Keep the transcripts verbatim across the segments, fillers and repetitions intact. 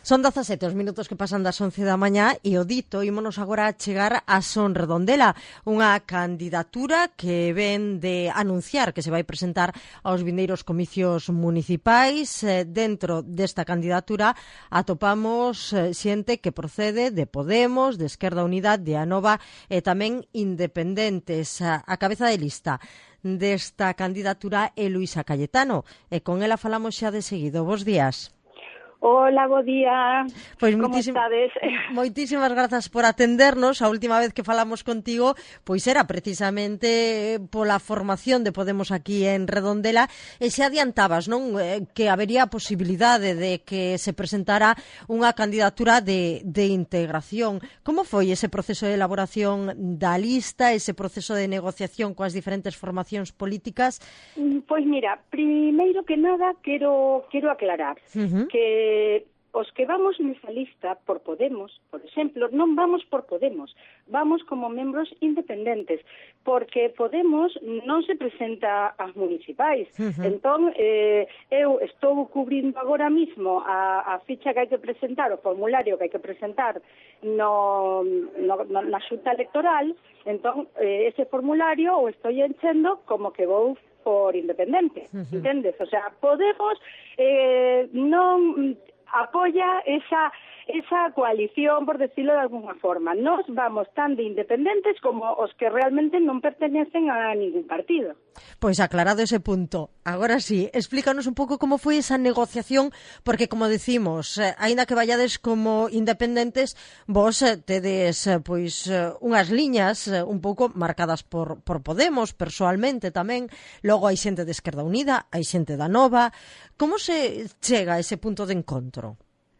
Son dezasete os minutos que pasan das once da mañá e o dito ímonos agora a chegar a Son Redondela, unha candidatura que ven de anunciar que se vai presentar aos vindeiros comicios municipais. Dentro desta candidatura atopamos xente que procede de Podemos, de Esquerda Unida, de Anova e tamén independentes. A cabeza de lista desta candidatura é Luisa Cayetano e con ela falamos xa de seguido. Bos días. Hola, bo día. Pois como moitísim, estades? Moitísimas grazas por atendernos. A última vez que falamos contigo pois era precisamente pola formación de Podemos aquí en Redondela e xa adiantabas, non, que habería a posibilidade de que se presentara unha candidatura de, de integración. Como foi ese proceso de elaboración da lista, ese proceso de negociación coas diferentes formacións políticas? Pois mira, primeiro que nada quero, quero aclarar uh-huh. que os que vamos nesa lista por Podemos, por exemplo, non vamos por Podemos, vamos como membros independentes, porque Podemos non se presenta ás municipais. Uh-huh. Entón, eh, eu estou cubrindo agora mismo a, a ficha que hai que presentar, o formulario que hai que presentar no, no, na xunta electoral, entón, eh, ese formulario o estou enchendo como que vou por independente, uh-huh. entendes? O sea, Podemos eh, non apoia esa esa coalición, por decirlo de alguna forma. Nos vamos tan de independentes como os que realmente non pertenecen a ningún partido. Pois aclarado ese punto. Agora sí, explícanos un pouco como foi esa negociación, porque como decimos, eh, aínda que vallades como independentes, vos eh, tedes eh, pois eh, unhas liñas eh, un pouco marcadas por, por Podemos, persoalmente tamén. Logo hai xente de Esquerda Unida, hai xente da Nova. Como se chega a ese punto de encontro?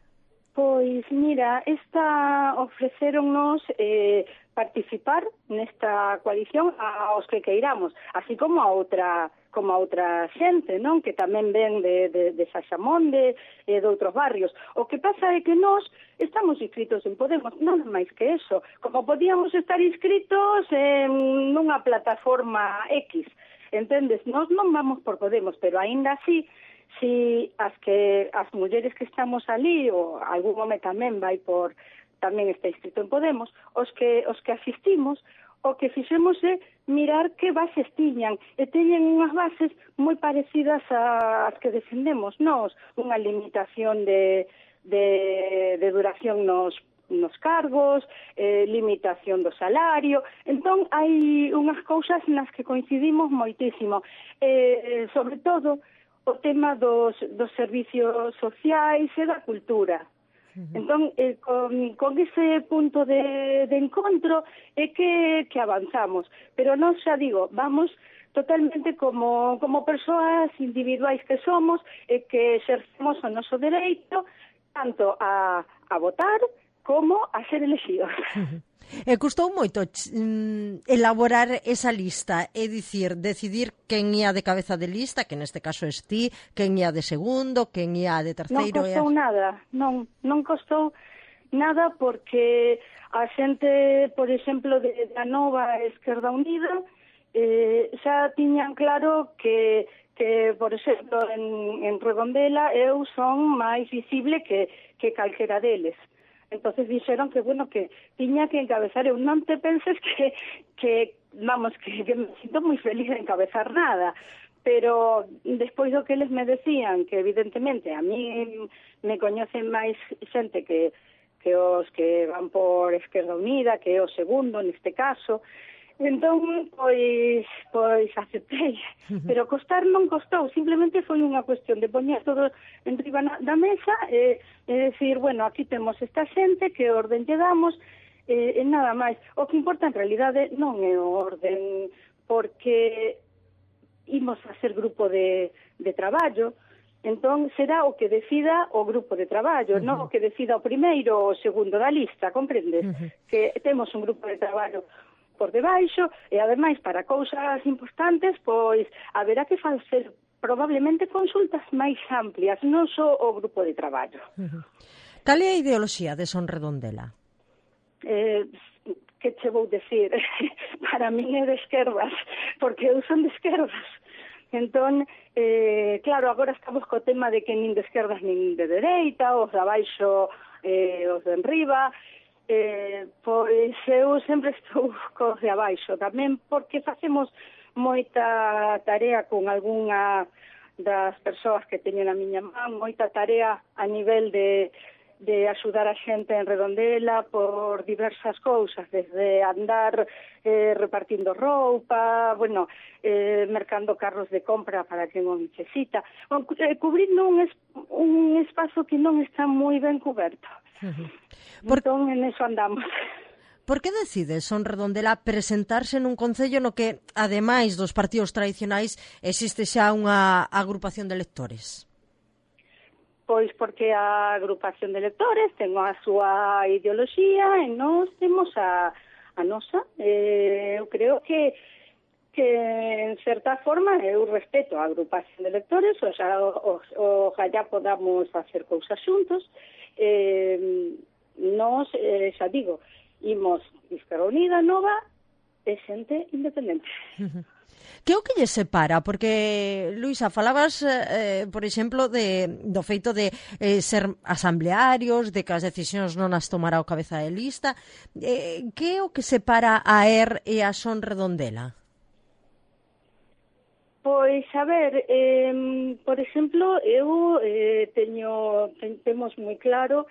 Pois, mira, esta ofreceronnos eh, participar nesta coalición aos que queiramos, así como a outra como a outra xente, non? Que tamén ven de, de, de Saxamonde e de outros barrios. O que pasa é que nós estamos inscritos en Podemos, non máis que eso, como podíamos estar inscritos en unha plataforma X, entendes? Nós non vamos por Podemos, pero aínda así, si as que as mulleres que estamos ali, ou algún home tamén vai por, tamén está inscrito en Podemos, os que os que asistimos, o que fixemos é mirar que bases tiñan, e teñen unhas bases moi parecidas ás que defendemos nós, unha limitación de, de, de duración nos nos cargos, eh, limitación do salario. Entón, hai unhas cousas nas que coincidimos moitísimo. Eh, sobre todo, o tema dos, dos servicios sociais e da cultura. Uh-huh. Entón, eh, con, con ese punto de, de encontro é que, que avanzamos. Pero non, xa digo, vamos totalmente como, como persoas individuais que somos e que exercemos o noso dereito tanto a, a votar como a ser elegidos. Uh-huh. E custou moito mm, elaborar esa lista, é dicir, decidir quen ia de cabeza de lista, que neste caso es ti, quen ia de segundo, quen ia de terceiro. Non costou e... nada, non, non costou nada porque a xente, por exemplo, de, da Nova Esquerda Unida, eh, xa tiñan claro que, que por exemplo, en, en Redondela eu son máis visible que, que calquera deles. Entonces dixeron que, bueno, que tiña que encabezar. Eu non te penses que, que vamos, que, que me sinto moi feliz de encabezar nada, pero despois do que eles me decían, que evidentemente a mí me coñecen máis xente que, que os que van por Esquerda Unida, que é o segundo neste caso, entón, pois, pois aceptei. Pero costar non costou, simplemente foi unha cuestión de poñer todo en riba da mesa e, e decir, bueno, aquí temos esta xente, que orden lle damos, e, e nada máis. O que importa en realidade non é o orden, porque imos a ser grupo de, de traballo, entón será o que decida o grupo de traballo, uh-huh. non o que decida o primeiro ou o segundo da lista, comprendes? Uh-huh. Que temos un grupo de traballo por debaixo, e ademais para cousas importantes, pois haberá que facer probablemente consultas máis amplias, non só o grupo de traballo. Uh-huh. Cal é a ideoloxía de Son Redondela? Eh, que che vou decir? Para min é de esquerdas, porque eu son de esquerdas. Entón, eh, claro, agora estamos co tema de que nin de esquerdas nin de dereita, os de abaixo, eh, os de enriba, eh, pois eu sempre estou cos de abaixo tamén, porque facemos moita tarea con algunha das persoas que teñen a miña man, moita tarea a nivel de de axudar a xente en Redondela por diversas cousas, desde andar eh, repartindo roupa, bueno, eh, mercando carros de compra para quen o necesita, bueno, eh, cubrindo un, es, un espazo que non está moi ben coberto. Uh-huh. Por... Entón, en eso andamos. Por que decide Son Redondela presentarse nun concello no que, ademais dos partidos tradicionais, existe xa unha agrupación de electores? Pois porque a agrupación de electores ten a súa ideoloxía e nós temos a, a nosa. Eh, eu creo que que en certa forma eu respeto a agrupación de electores, o xa, o, o, ojalá podamos facer cousas xuntos. Eh, nós, eh, xa digo, imos Izquierda Unida, Nova e xente independente. Que o que lle separa? Porque, Luisa, falabas, eh, por exemplo, de, do feito de eh, ser asamblearios, de que as decisións non as tomará o cabeza de lista. Eh, que é o que separa a E R e a Son Redondela? Pois, a ver, eh, por exemplo, eu eh, teño, ten, temos moi claro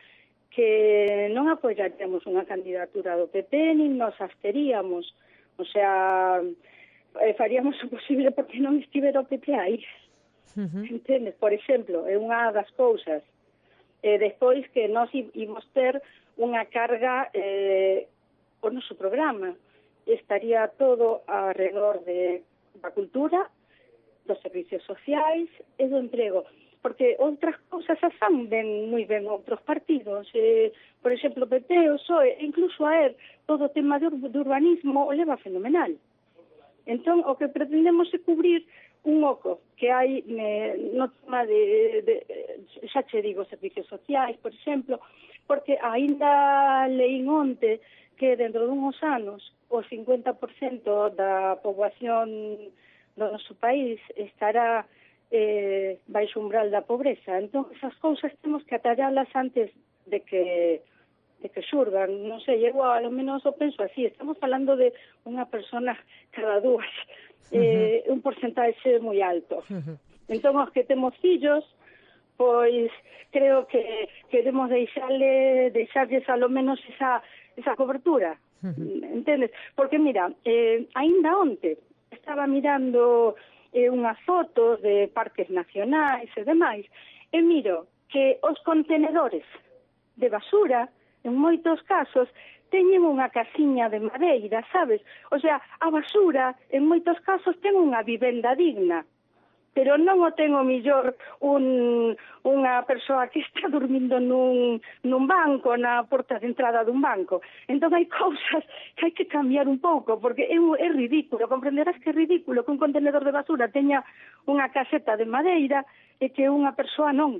que non apoyaríamos unha candidatura do P P, nin nos absteríamos. O sea, eh, faríamos o posible porque non estivera o P P aí. Uh-huh. Entendes? Por exemplo, é unha das cousas. Eh, despois que nós imos ter unha carga eh, o noso programa. Estaría todo alrededor de, da cultura, dos servicios sociais e do emprego. Porque outras cousas as fan ben, moi ben outros partidos. Eh, por exemplo, o P P, o P S O E, incluso a E R, todo o tema de, ur de urbanismo o leva fenomenal. Entón, o que pretendemos é cubrir un oco que hai eh, no tema de, de, xa che digo, servicios sociais, por exemplo, porque aínda leín onte que dentro dunhos anos o cincuenta por cento da poboación do noso país estará eh, baixo umbral da pobreza. Entón, esas cousas temos que atallalas antes de que de que xurdan, non sei, eu ao menos o penso así, estamos falando de unha persona cada dúas, eh, uh-huh. un porcentaxe moi alto. Uh-huh. Entón, os que temos fillos, pois creo que queremos deixarle, deixarles ao menos esa, esa cobertura, uh-huh. entendes? Porque, mira, eh, aínda onte estaba mirando eh, unhas fotos de parques nacionais e demais, e miro que os contenedores de basura, en moitos casos, teñen unha casiña de madeira, sabes? O sea, a basura, en moitos casos, ten unha vivenda digna, pero non o ten o millor un, unha persoa que está dormindo nun, nun banco, na porta de entrada dun banco. Entón hai cousas que hai que cambiar un pouco, porque é, é ridículo, comprenderás que é ridículo que un contenedor de basura teña unha caseta de madeira e que unha persoa non.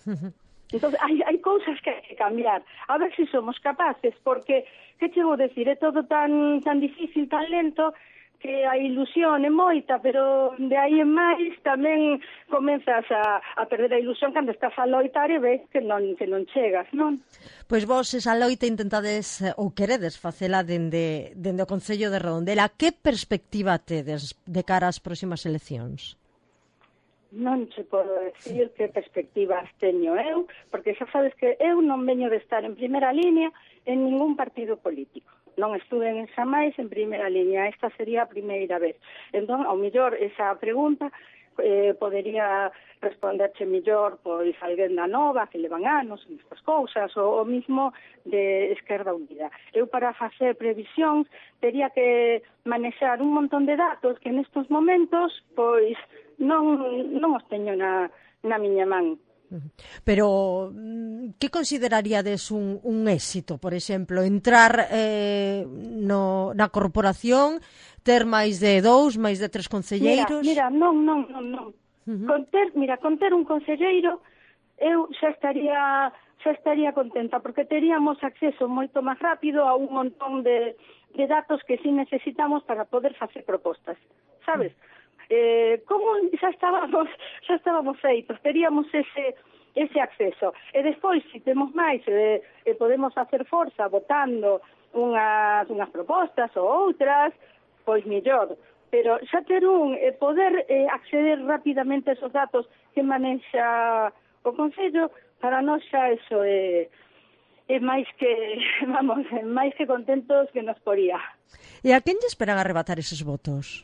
Entón, hai, hai cousas que hai que cambiar. A ver se si somos capaces, porque, que chego a decir, é todo tan, tan difícil, tan lento, que a ilusión é moita, pero de aí en máis tamén comenzas a, a perder a ilusión cando estás a loitar e ves que non, que non chegas, non? Pois vos esa loita intentades ou queredes facela dende, dende o Concello de Redondela. Que perspectiva tedes de cara ás próximas eleccións? Non se podo decir que perspectivas teño eu, porque xa sabes que eu non veño de estar en primeira línea en ningún partido político. Non estuve en esa máis en primeira línea, esta sería a primeira vez. Entón, ao mellor, esa pregunta eh, podería responderche mellor pois alguén da Nova, que levan anos en estas cousas, ou o mismo de Esquerda Unida. Eu, para facer previsións, tería que manexar un montón de datos que nestes momentos, pois, non, non os teño na, na miña man. Pero, que consideraríades un, un éxito, por exemplo, entrar eh, no, na corporación, ter máis de dous, máis de tres concelleiros? Mira, mira, non, non, non, non. Uh-huh. Con ter, mira, con ter un concelleiro, eu xa estaría, xa estaría contenta, porque teríamos acceso moito máis rápido a un montón de, de datos que si necesitamos para poder facer propostas, sabes? Uh-huh. eh, como xa estábamos, xa estábamos feitos, teríamos ese ese acceso. E despois, se temos máis, e, e podemos facer forza votando unhas, unhas propostas ou outras, pois mellor. Pero xa ter un, e poder eh, acceder rapidamente a esos datos que manexa o Concello, para nós xa eso é, é máis que, vamos, máis que contentos que nos poría. E a quen lle esperan arrebatar eses votos?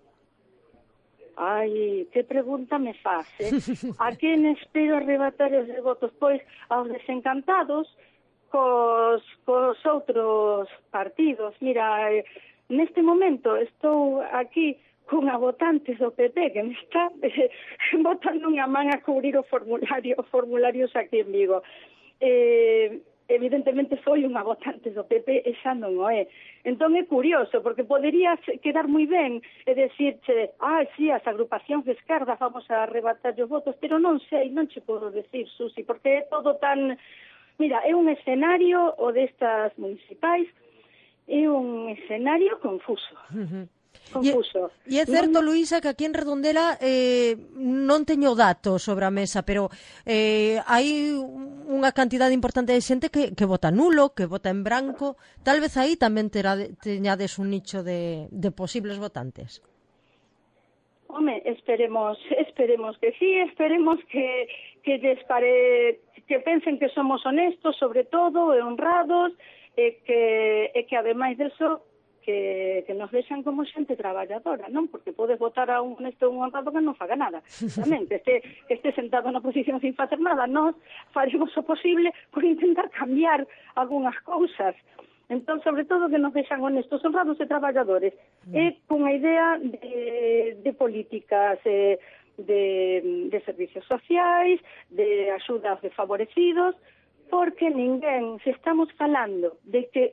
Ai, que pregunta me faz, eh? A quen espero arrebatar os votos? Pois aos desencantados cos, cos outros partidos. Mira, eh, neste momento estou aquí cunha votante do P P que me está eh, botando unha man a cubrir o formulario, os formularios aquí en Vigo. Eh, evidentemente foi unha votante do P P e xa non o é. Entón é curioso, porque podería quedar moi ben e decirche, ah, sí, as agrupacións de esquerda vamos a arrebatar os votos, pero non sei, non che podo decir, Susi, porque é todo tan... Mira, é un escenario, o destas municipais, é un escenario confuso. Uh-huh. Confuso. E é certo, non... Luísa, que aquí en Redondela eh, non teño datos sobre a mesa, pero eh, hai unha cantidade importante de xente que, que vota nulo, que vota en branco. Tal vez aí tamén terá, teñades un nicho de, de posibles votantes. Home, esperemos, esperemos que sí, esperemos que, que les pare, que pensen que somos honestos, sobre todo, e honrados, e que, e que ademais deso, que, que nos vexan como xente traballadora, non? Porque podes votar a un honesto un honrado que non faga nada. Tamén, que este, que este sentado na posición sin facer nada, nós faremos o posible por intentar cambiar algunhas cousas. Entón, sobre todo, que nos vexan honestos, honrados e traballadores. Mm. E cunha idea de, de políticas, eh, de, de servicios sociais, de axudas de favorecidos, porque ninguén, se estamos falando de que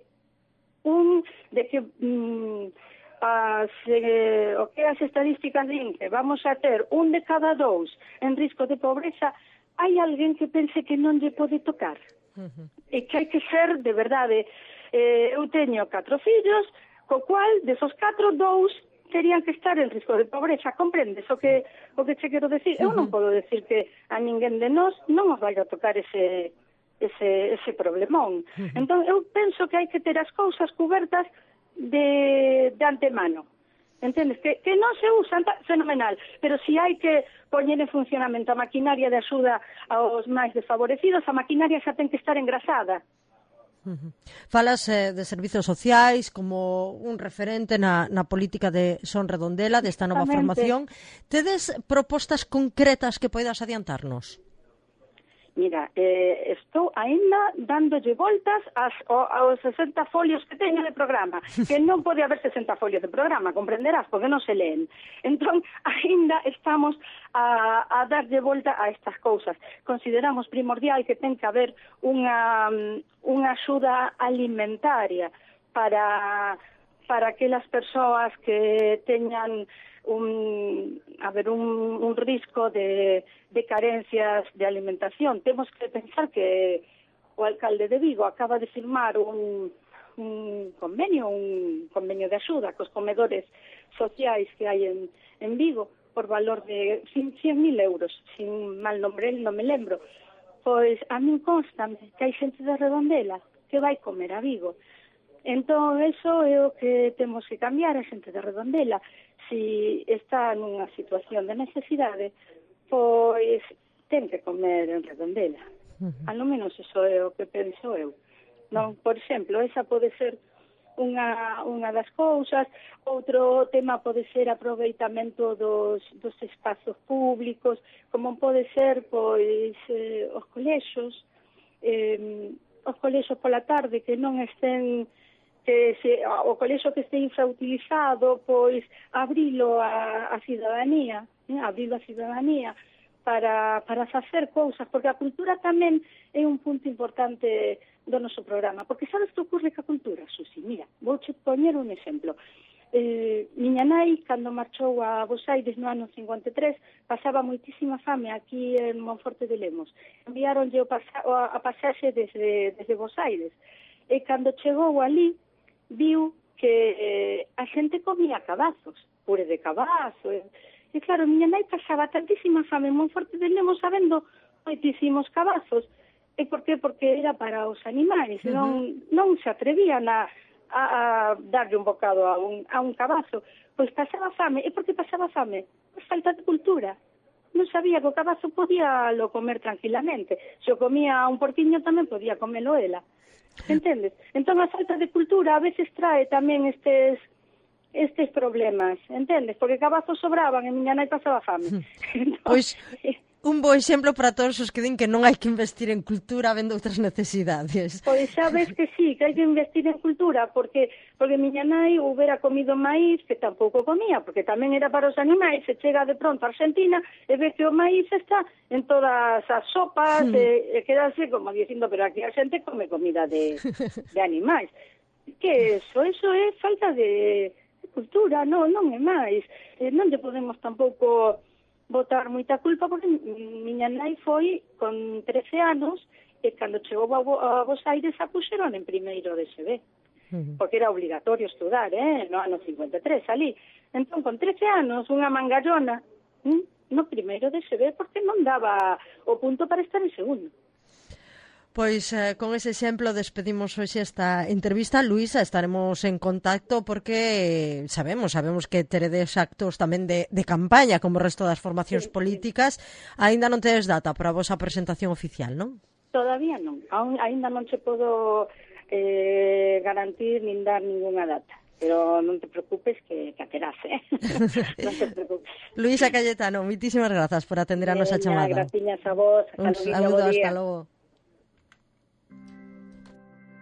un de que mm, as, eh, o que as estadísticas din que vamos a ter un de cada dous en risco de pobreza, hai alguén que pense que non lle pode tocar. Uh-huh. E que hai que ser, de verdade, eh, eu teño catro fillos, co cual, desos catro, dous terían que estar en risco de pobreza, comprendes o que o que che quero decir? Uh-huh. Eu non podo decir que a ninguén de nós non nos vai a tocar ese ese, ese problemón. Uh-huh. Entón, eu penso que hai que ter as cousas cubertas de, de antemano. Entendes? Que, que non se usan, fenomenal, pero si hai que poñer en funcionamento a maquinaria de axuda aos máis desfavorecidos, a maquinaria xa ten que estar engrasada. Uh-huh. Falas eh, de servizos sociais como un referente na, na política de Son Redondela, desta nova formación. Tedes propostas concretas que poidas adiantarnos? Mira, eh, estou aínda dándolle voltas as, o, aos sesenta folios que teño de programa, que non pode haber sesenta folios de programa, comprenderás, porque non se leen. Entón, aínda estamos a, a darlle volta a estas cousas. Consideramos primordial que ten que haber unha, unha axuda alimentaria para, para aquelas persoas que teñan un, a ver, un, un risco de, de carencias de alimentación. Temos que pensar que o alcalde de Vigo acaba de firmar un, un convenio, un convenio de axuda cos comedores sociais que hai en, en Vigo por valor de cien mil euros, sin mal nombre, non me lembro. Pois a min constame que hai xente de Redondela que vai comer a Vigo. Entón, eso é o que temos que cambiar, a xente de Redondela. Si está nunha situación de necesidade, pois ten que comer en Redondela. Uh-huh. Ao menos eso é o que penso eu. Non, por exemplo, esa pode ser unha, unha das cousas. Outro tema pode ser aproveitamento dos, dos espazos públicos, como pode ser, pois, eh, os colexos, eh, os colexos pola tarde que non estén, que se, o colexo que este infrautilizado, pois abrilo a, a cidadanía, eh, abrilo a cidadanía para, para facer cousas, porque a cultura tamén é un punto importante do noso programa, porque sabes que ocorre ca cultura, Susi? Mira, vou che poñer un exemplo. Eh, miña nai, cando marchou a Bos Aires no ano cincuenta e tres, pasaba moitísima fame aquí en Monforte de Lemos. Enviaronlle o pasa, a pasaxe desde, desde Bos Aires, e cando chegou ali, viu que eh, a xente comía cabazos, pure de cabazo, e, E claro, miña nai pasaba tantísima fame en Monforte de Lemos sabendo moitísimos cabazos. E por qué? Porque era para os animais, uh-huh. non, non se atrevían a, a, a darlle un bocado a un, a un cabazo. Pois pasaba fame. E por que pasaba fame? Por falta de cultura. Non sabía que o cabazo podía lo comer tranquilamente. Se o comía un porquiño tamén podía comelo ela. Entendes? Entón a falta de cultura a veces trae tamén estes estes problemas, entendes? Porque cabazos sobraban e miña nai pasaba fame. Entón, pois un bo exemplo para todos os que din que non hai que investir en cultura vendo outras necesidades. Pois sabes que sí, que hai que investir en cultura, porque porque miña nai houbera comido maíz que tampouco comía, porque tamén era para os animais, se chega de pronto a Argentina e ve que o maíz está en todas as sopas, hmm. e, e quedase como dicindo, pero aquí a xente come comida de, de animais. Que eso, eso é falta de, de cultura, non, non é máis. Eh, non lle podemos tampouco botar moita culpa, porque miña nai foi con trece anos e cando chegou a, a Bos Aires a puxeron en primeiro de S B, uh-huh. porque era obligatorio estudar, eh, no ano cincuenta e tres, ali. Entón, con trece anos, unha mangallona, hm, no primeiro de S B, porque non daba o punto para estar en segundo. Pois eh, con ese exemplo despedimos hoxe esta entrevista. Luísa, estaremos en contacto porque sabemos, sabemos que teredes actos tamén de, de campaña como o resto das formacións sí, políticas. Sí. Aínda non tedes data para a vosa presentación oficial, non? Todavía non. Aún, aínda non che podo eh, garantir nin dar ninguna data. Pero non te preocupes que, que a terás, eh? Non te preocupes. Luísa Cayetano, muitísimas grazas por atender a nosa chamada. Graciñas a vos. Un saúdo, hasta logo.